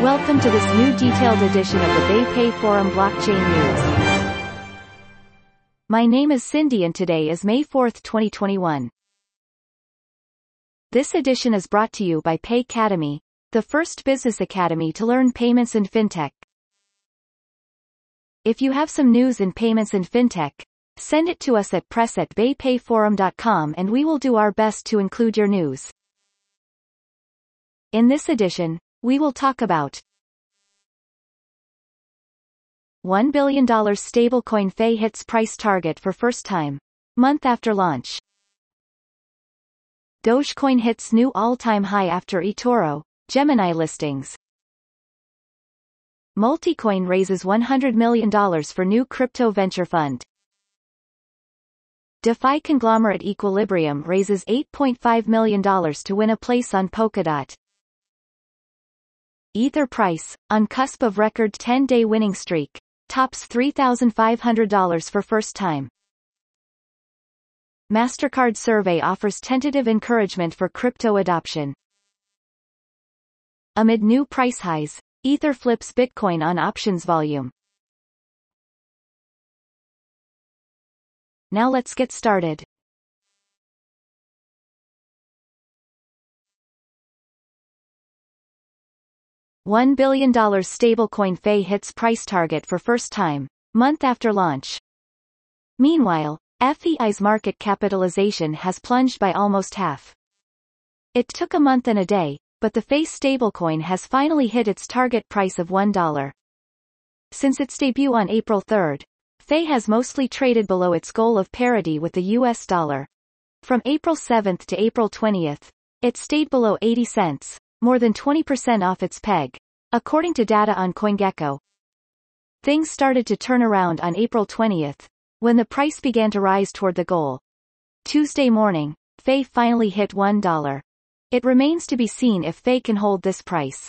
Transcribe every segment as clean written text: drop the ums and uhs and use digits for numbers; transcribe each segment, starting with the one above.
Welcome to this new detailed edition of the BayPay Forum Blockchain News. My name is Cindy and today is May 4, 2021. This edition is brought to you by Paycademy, the first business academy to learn payments and fintech. If you have some news in payments and fintech, send it to us at press@baypayforum.com and we will do our best to include your news. In this edition, we will talk about $1 billion stablecoin Fei hits price target for first time, month after launch. Dogecoin hits new all-time high after eToro, Gemini listings. Multicoin raises $100 million for new crypto venture fund. DeFi conglomerate Equilibrium raises $8.5 million to win a place on Polkadot. Ether price, on cusp of record 10-day winning streak, tops $3,500 for first time. MasterCard survey offers tentative encouragement for crypto adoption. Amid new price highs, Ether flips Bitcoin on options volume. Now let's get started. $1 billion stablecoin Fei hits price target for first time, month after launch. Meanwhile, FEI's market capitalization has plunged by almost half. It took a month and a day, but the Fei stablecoin has finally hit its target price of $1. Since its debut on April 3, Fei has mostly traded below its goal of parity with the US dollar. From April 7 to April 20, it stayed below 80 cents. More than 20% off its peg, according to data on CoinGecko. Things started to turn around on April 20, when the price began to rise toward the goal. Tuesday morning, Fei finally hit $1. It remains to be seen if Fei can hold this price.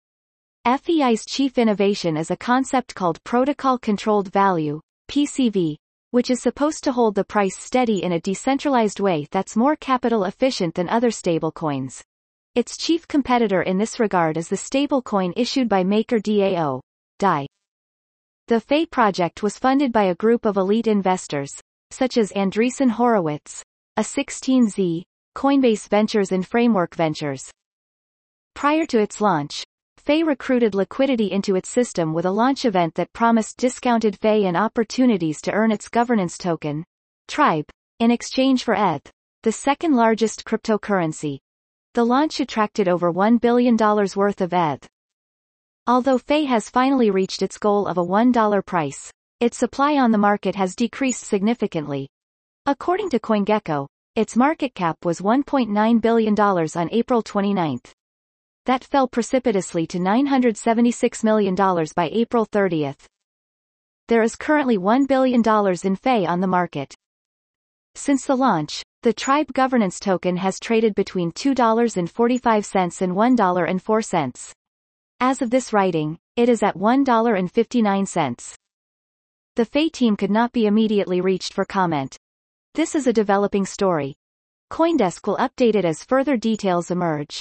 FEI's chief innovation is a concept called Protocol Controlled Value, PCV, which is supposed to hold the price steady in a decentralized way that's more capital efficient than other stablecoins. Its chief competitor in this regard is the stablecoin issued by MakerDAO, DAI. The Fei project was funded by a group of elite investors, such as Andreessen Horowitz, A16Z, Coinbase Ventures and Framework Ventures. Prior to its launch, Fei recruited liquidity into its system with a launch event that promised discounted Fei and opportunities to earn its governance token, Tribe, in exchange for ETH, the second largest cryptocurrency. The launch attracted over $1 billion worth of ETH. Although Fei has finally reached its goal of a $1 price, its supply on the market has decreased significantly. According to CoinGecko, its market cap was $1.9 billion on April 29. That fell precipitously to $976 million by April 30. There is currently $1 billion in Fei on the market. Since the launch, the Tribe governance token has traded between $2.45 and $1.04. As of this writing, it is at $1.59. The Fei team could not be immediately reached for comment. This is a developing story. CoinDesk will update it as further details emerge.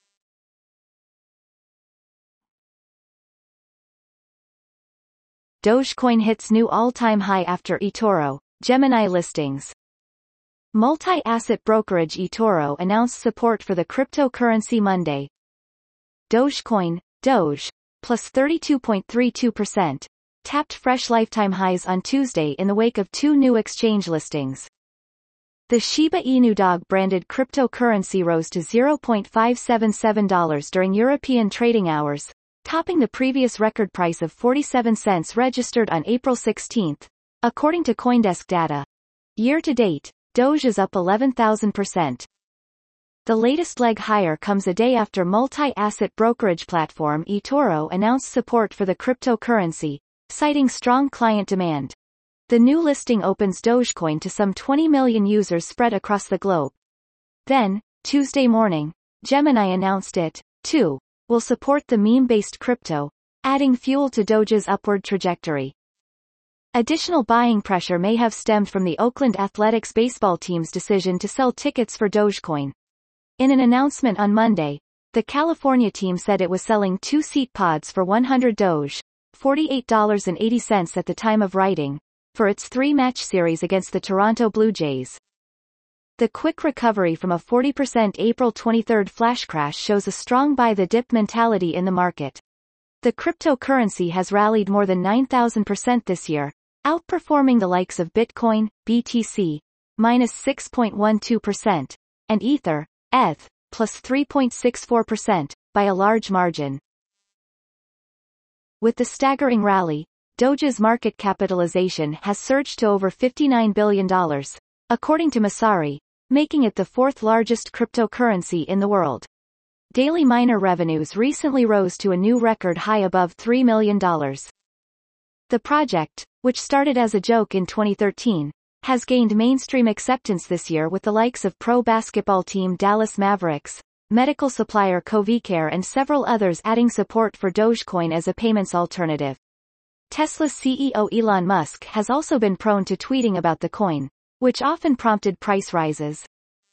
Dogecoin hits new all-time high after eToro, Gemini listings. Multi-asset brokerage eToro announced support for the cryptocurrency Monday. Dogecoin, Doge, plus 32.32%, tapped fresh lifetime highs on Tuesday in the wake of two new exchange listings. The Shiba Inu dog-branded cryptocurrency rose to $0.577 during European trading hours, topping the previous record price of 47 cents registered on April 16, according to CoinDesk data. Year-to-date, Doge is up 11,000%. The latest leg higher comes a day after multi-asset brokerage platform eToro announced support for the cryptocurrency, citing strong client demand. The new listing opens Dogecoin to some 20 million users spread across the globe. Then, Tuesday morning, Gemini announced it, too, will support the meme-based crypto, adding fuel to Doge's upward trajectory. Additional buying pressure may have stemmed from the Oakland Athletics baseball team's decision to sell tickets for Dogecoin. In an announcement on Monday, The California team said it was selling 2-seat pods for $100 Doge, $48.80 at the time of writing, for its 3-match series against the Toronto Blue Jays. The quick recovery from a 40% April 23 flash crash shows a strong buy-the-dip mentality in the market. The cryptocurrency has rallied more than 9,000% this year, outperforming the likes of Bitcoin, BTC, minus 6.12%, and Ether, ETH, plus 3.64%, by a large margin. With the staggering rally, Doge's market capitalization has surged to over $59 billion, according to Messari, making it the 4th largest cryptocurrency in the world. Daily miner revenues recently rose to a new record high above $3 million. The project, which started as a joke in 2013, has gained mainstream acceptance this year with the likes of pro basketball team Dallas Mavericks, medical supplier Covicare and several others adding support for Dogecoin as a payments alternative. Tesla's CEO Elon Musk has also been prone to tweeting about the coin, which often prompted price rises.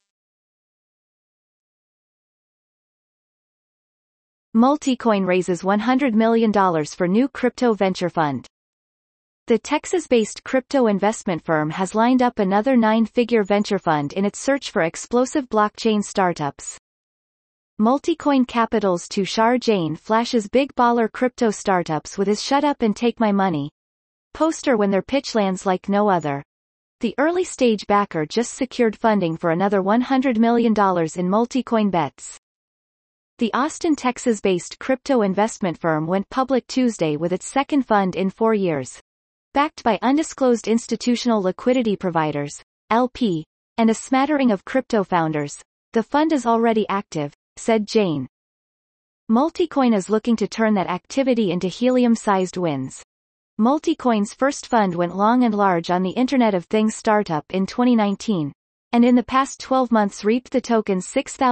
Multicoin raises $100 million for new crypto venture fund. The Texas-based crypto investment firm has lined up another 9-figure venture fund in its search for explosive blockchain startups. Multicoin Capital's Tushar Jain flashes big baller crypto startups with his "Shut Up and Take My Money" poster when their pitch lands like no other. The early-stage backer just secured funding for another $100 million in Multicoin bets. The Austin, Texas-based crypto investment firm went public Tuesday with its second fund in 4 years. Backed by undisclosed institutional liquidity providers, LP, and a smattering of crypto founders, the fund is already active, said Jain. Multicoin is looking to turn that activity into helium-sized wins. Multicoin's first fund went long and large on the Internet of Things startup in 2019, and in the past 12 months reaped the token's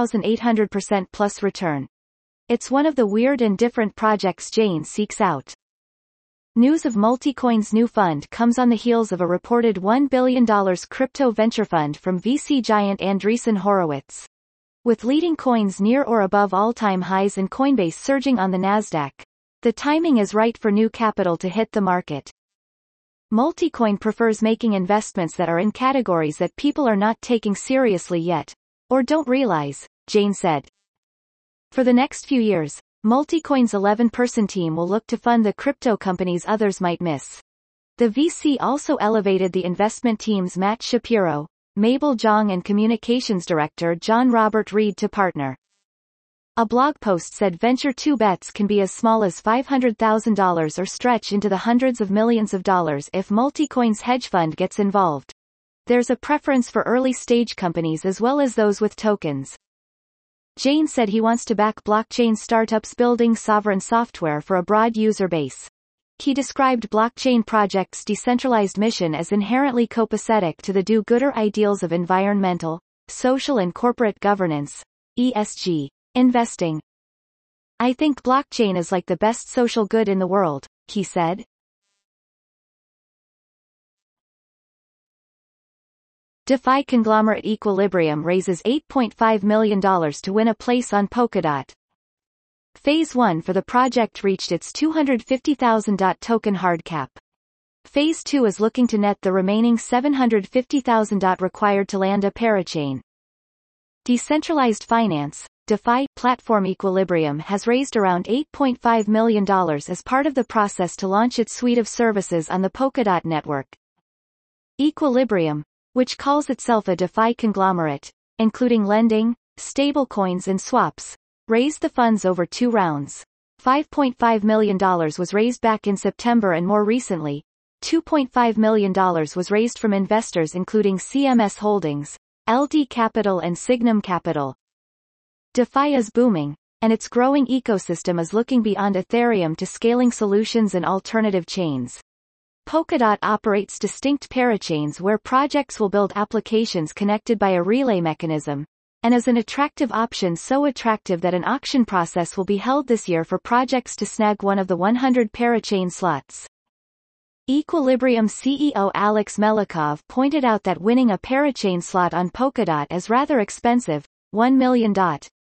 6,800% plus return. It's one of the weird and different projects Jain seeks out. News of Multicoin's new fund comes on the heels of a reported $1 billion crypto venture fund from VC giant Andreessen Horowitz. With leading coins near or above all-time highs and Coinbase surging on the Nasdaq, the timing is right for new capital to hit the market. Multicoin prefers making investments that are in categories that people are not taking seriously yet, or don't realize, Jain said. For the next few years, Multicoin's 11-person team will look to fund the crypto companies others might miss. The VC also elevated the investment team's Matt Shapiro, Mabel Zhang and communications director John Robert Reed to partner. A blog post said Venture 2 bets can be as small as $500,000 or stretch into the hundreds of millions of dollars if Multicoin's hedge fund gets involved. There's a preference for early-stage companies as well as those with tokens. Jain said he wants to back blockchain startups building sovereign software for a broad user base. He described blockchain projects' decentralized mission as inherently copacetic to the do-gooder ideals of environmental, social and corporate governance, ESG. Investing. I think blockchain is like the best social good in the world, he said. DeFi conglomerate Equilibrium raises $8.5 million to win a place on Polkadot. Phase 1 for the project reached its 250,000 token hard cap. Phase 2 is looking to net the remaining 750,000 required to land a parachain. Decentralized finance, DeFi platform Equilibrium has raised around $8.5 million as part of the process to launch its suite of services on the Polkadot network. Equilibrium, which calls itself a DeFi conglomerate, including lending, stablecoins and swaps, raised the funds over 2 rounds. $5.5 million was raised back in September and more recently, $2.5 million was raised from investors including CMS Holdings, LD Capital and Signum Capital. DeFi is booming, and its growing ecosystem is looking beyond Ethereum to scaling solutions and alternative chains. Polkadot operates distinct parachains where projects will build applications connected by a relay mechanism, and is an attractive option, so attractive that an auction process will be held this year for projects to snag one of the 100 parachain slots. Equilibrium CEO Alex Melikov pointed out that winning a parachain slot on Polkadot is rather expensive, $1 million,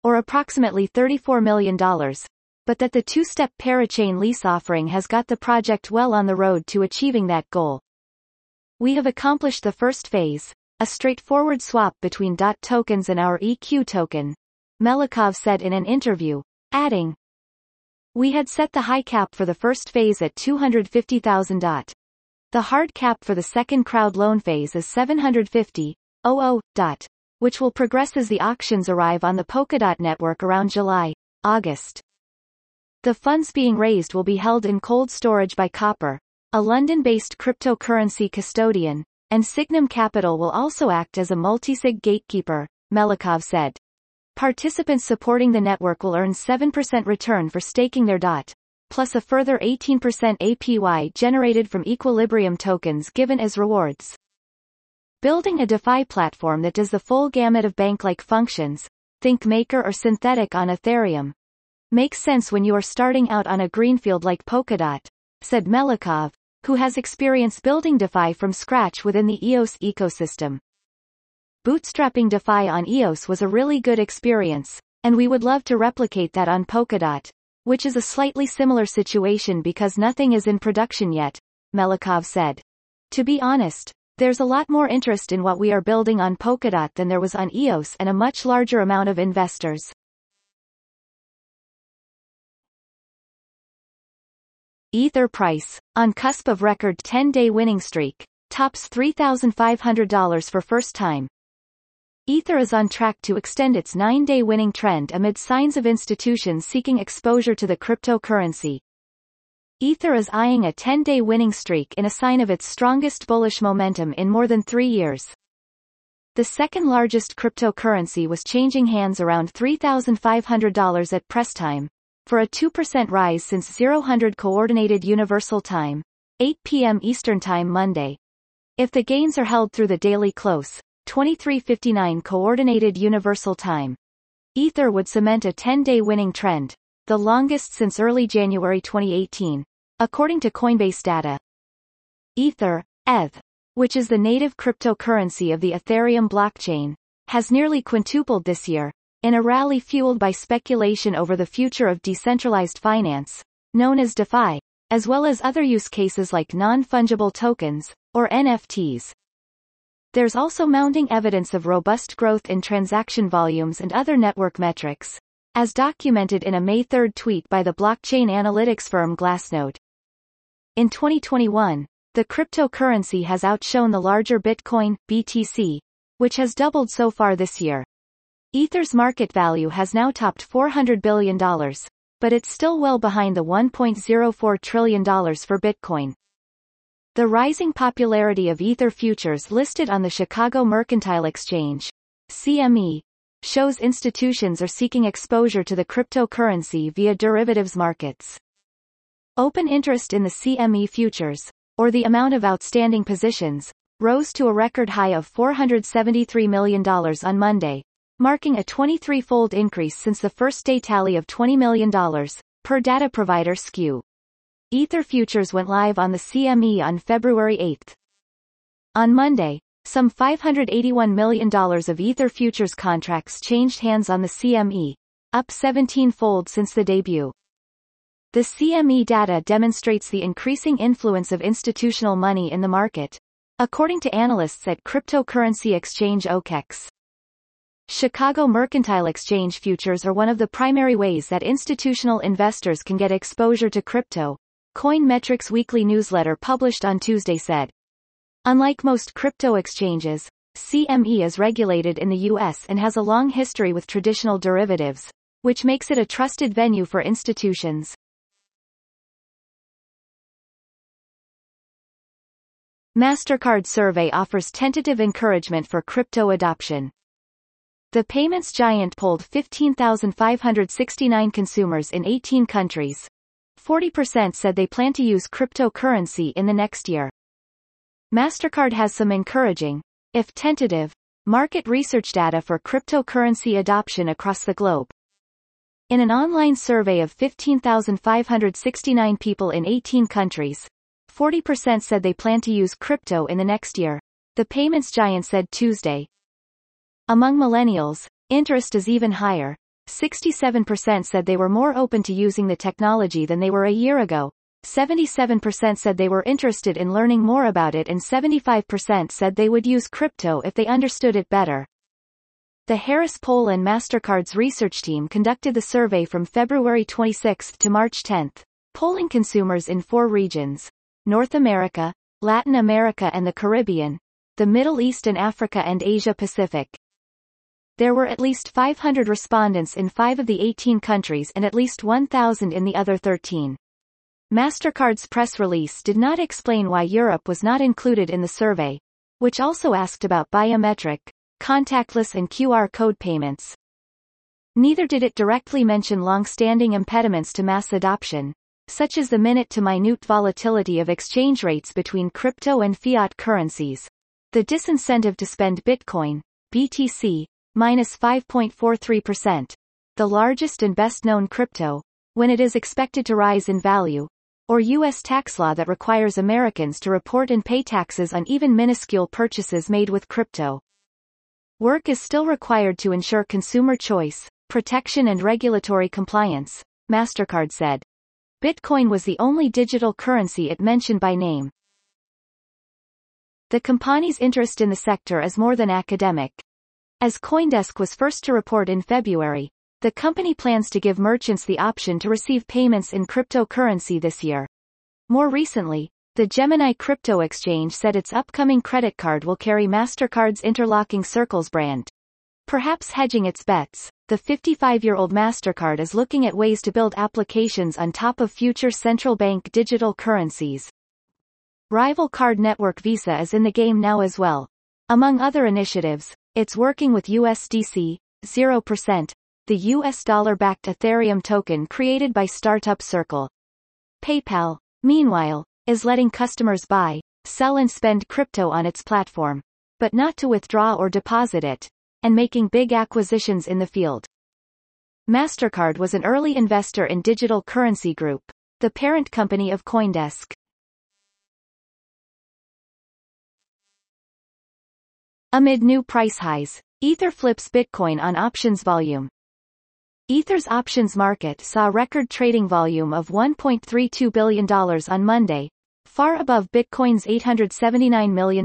or approximately $34 million, but that the two-step parachain lease offering has got the project well on the road to achieving that goal. We have accomplished the first phase, a straightforward swap between DOT tokens and our EQ token, Melikov said in an interview, adding, "We had set the high cap for the first phase at 250,000 DOT. The hard cap for the second crowd loan phase is 750,000 DOT, which will progress as the auctions arrive on the Polkadot network around July, August. The funds being raised will be held in cold storage by Copper, a London-based cryptocurrency custodian, and Signum Capital will also act as a multisig gatekeeper," Melikov said. Participants supporting the network will earn 7% return for staking their DOT, plus a further 18% APY generated from Equilibrium tokens given as rewards. Building a DeFi platform that does the full gamut of bank-like functions, think Maker or Synthetic on Ethereum, makes sense when you are starting out on a greenfield like Polkadot, said Melikov, who has experience building DeFi from scratch within the EOS ecosystem. Bootstrapping DeFi on EOS was a really good experience, and we would love to replicate that on Polkadot, which is a slightly similar situation because nothing is in production yet, Melikov said. To be honest, there's a lot more interest in what we are building on Polkadot than there was on EOS and a much larger amount of investors. Ether price, on cusp of record 10-day winning streak, tops $3,500 for first time. Ether is on track to extend its 9-day winning trend amid signs of institutions seeking exposure to the cryptocurrency. Ether is eyeing a 10-day winning streak in a sign of its strongest bullish momentum in more than 3 years. The second largest cryptocurrency was changing hands around $3,500 at press time, for a 2% rise since 0000 Coordinated Universal Time, 8 p.m. Eastern Time Monday. If the gains are held through the daily close, 23:59 Coordinated Universal Time, Ether would cement a 10-day winning trend, the longest since early January 2018, according to Coinbase data. Ether, ETH, which is the native cryptocurrency of the Ethereum blockchain, has nearly quintupled this year, in a rally fueled by speculation over the future of decentralized finance, known as DeFi, as well as other use cases like non-fungible tokens, or NFTs. There's also mounting evidence of robust growth in transaction volumes and other network metrics, as documented in a May 3 tweet by the blockchain analytics firm Glassnode. In 2021, the cryptocurrency has outshone the larger Bitcoin, BTC, which has doubled so far this year. Ether's market value has now topped $400 billion, but it's still well behind the $1.04 trillion for Bitcoin. The rising popularity of Ether futures listed on the Chicago Mercantile Exchange, CME, shows institutions are seeking exposure to the cryptocurrency via derivatives markets. Open interest in the CME futures, or the amount of outstanding positions, rose to a record high of $473 million on Monday, marking a 23-fold increase since the first-day tally of $20 million, per data provider Skew. Ether futures went live on the CME on February 8. On Monday, some $581 million of Ether futures contracts changed hands on the CME, up 17-fold since the debut. The CME data demonstrates the increasing influence of institutional money in the market, according to analysts at cryptocurrency exchange OKEX. Chicago Mercantile Exchange futures are one of the primary ways that institutional investors can get exposure to crypto, Coinmetrics weekly newsletter published on Tuesday said. Unlike most crypto exchanges, CME is regulated in the U.S. and has a long history with traditional derivatives, which makes it a trusted venue for institutions. MasterCard survey offers tentative encouragement for crypto adoption. The payments giant polled 15,569 consumers in 18 countries. 40% said they plan to use cryptocurrency in the next year. MasterCard has some encouraging, if tentative, market research data for cryptocurrency adoption across the globe. In an online survey of 15,569 people in 18 countries, 40% said they plan to use crypto in the next year, the payments giant said Tuesday. Among millennials, interest is even higher. 67% said they were more open to using the technology than they were a year ago. 77% said they were interested in learning more about it, and 75% said they would use crypto if they understood it better. The Harris Poll and MasterCard's research team conducted the survey from February 26 to March 10, polling consumers in 4 regions: North America, Latin America and the Caribbean, the Middle East and Africa and Asia Pacific. There were at least 500 respondents in 5 of the 18 countries and at least 1,000 in the other 13. MasterCard's press release did not explain why Europe was not included in the survey, which also asked about biometric, contactless and QR code payments. Neither did it directly mention long-standing impediments to mass adoption, such as the minute-to-minute volatility of exchange rates between crypto and fiat currencies, the disincentive to spend Bitcoin, BTC, minus 5.43%, the largest and best-known crypto, when it is expected to rise in value, or U.S. tax law that requires Americans to report and pay taxes on even minuscule purchases made with crypto. Work is still required to ensure consumer choice, protection and regulatory compliance, MasterCard said. Bitcoin was the only digital currency it mentioned by name. The company's interest in the sector is more than academic. As CoinDesk was first to report in February, the company plans to give merchants the option to receive payments in cryptocurrency this year. More recently, the Gemini crypto exchange said its upcoming credit card will carry MasterCard's Interlocking Circles brand. Perhaps hedging its bets, the 55-year-old MasterCard is looking at ways to build applications on top of future central bank digital currencies. Rival card network Visa is in the game now as well. Among other initiatives, it's working with USDC, 0%, the US dollar-backed Ethereum token created by startup Circle. PayPal, meanwhile, is letting customers buy, sell and spend crypto on its platform, but not to withdraw or deposit it, and making big acquisitions in the field. MasterCard was an early investor in Digital Currency Group, the parent company of CoinDesk. Amid new price highs, Ether flips Bitcoin on options volume. Ether's options market saw record trading volume of $1.32 billion on Monday, far above Bitcoin's $879 million.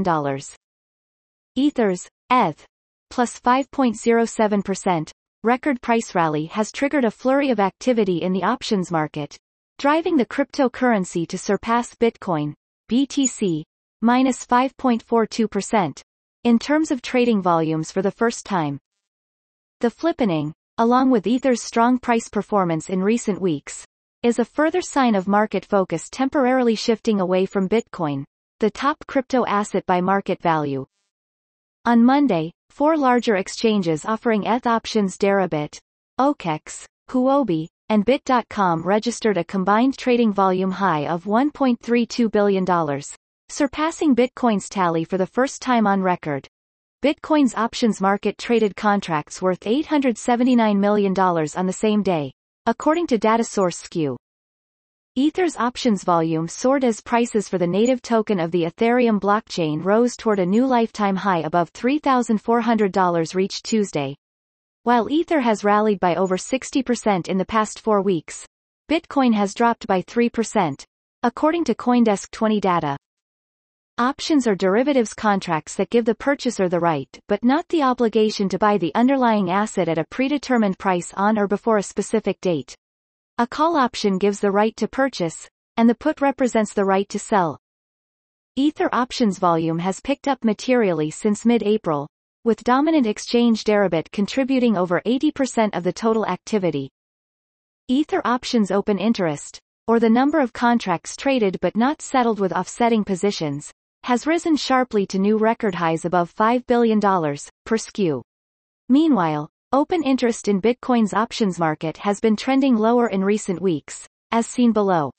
Ether's ETH plus 5.07% record price rally has triggered a flurry of activity in the options market, driving the cryptocurrency to surpass Bitcoin, BTC, minus 5.42%, in terms of trading volumes for the first time. The flippening, along with Ether's strong price performance in recent weeks, is a further sign of market focus temporarily shifting away from Bitcoin, the top crypto asset by market value. On Monday, 4 larger exchanges offering ETH options, Deribit, OKEx, Huobi, and Bit.com registered a combined trading volume high of $1.32 billion, surpassing Bitcoin's tally for the first time on record. Bitcoin's options market traded contracts worth $879 million on the same day, according to data source Skew. Ether's options volume soared as prices for the native token of the Ethereum blockchain rose toward a new lifetime high above $3,400 reached Tuesday. While Ether has rallied by over 60% in the past 4 weeks, Bitcoin has dropped by 3%, according to CoinDesk 20 data. Options are derivatives contracts that give the purchaser the right but not the obligation to buy the underlying asset at a predetermined price on or before a specific date. A call option gives the right to purchase, and the put represents the right to sell. Ether options volume has picked up materially since mid-April, with dominant exchange Deribit contributing over 80% of the total activity. Ether options open interest, or the number of contracts traded but not settled with offsetting positions, has risen sharply to new record highs above $5 billion, per Skew. Meanwhile, open interest in Bitcoin's options market has been trending lower in recent weeks, as seen below.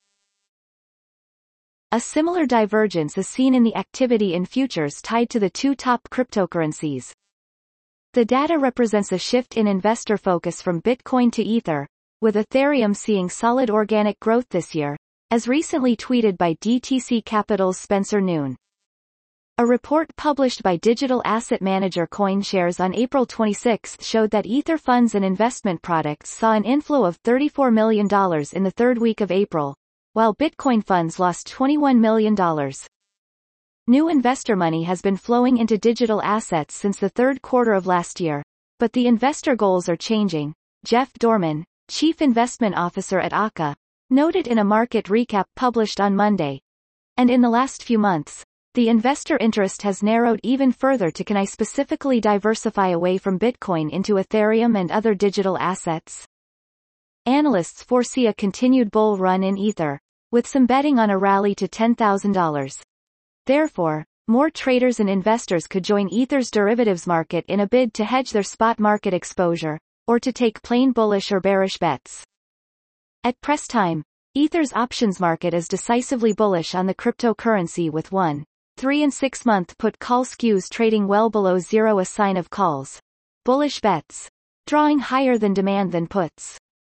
A similar divergence is seen in the activity in futures tied to the 2 top cryptocurrencies. The data represents a shift in investor focus from Bitcoin to Ether, with Ethereum seeing solid organic growth this year, as recently tweeted by DTC Capital's Spencer Noon. A report published by digital asset manager CoinShares on April 26 showed that Ether funds and investment products saw an inflow of $34 million in the third week of April, while Bitcoin funds lost $21 million. New investor money has been flowing into digital assets since the third quarter of last year, but the investor goals are changing, Jeff Dorman, Chief Investment Officer at Akka, noted in a market recap published on Monday. And in the last few months, the investor interest has narrowed even further to can I specifically diversify away from Bitcoin into Ethereum and other digital assets? Analysts foresee a continued bull run in Ether, with some betting on a rally to $10,000. Therefore, more traders and investors could join Ether's derivatives market in a bid to hedge their spot market exposure, or to take plain bullish or bearish bets. At press time, Ether's options market is decisively bullish on the cryptocurrency with 1, 3 and 6 month put call skews trading well below zero, a sign of calls. Bullish bets. Drawing higher than demand than puts.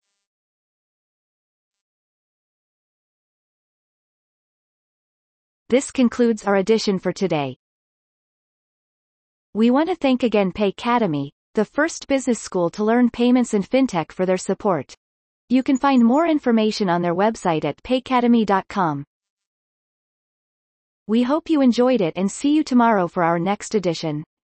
This concludes our edition for today. We want to thank again Paycademy, the first business school to learn payments and fintech, for their support. You can find more information on their website at paycademy.com. We hope you enjoyed it and see you tomorrow for our next edition.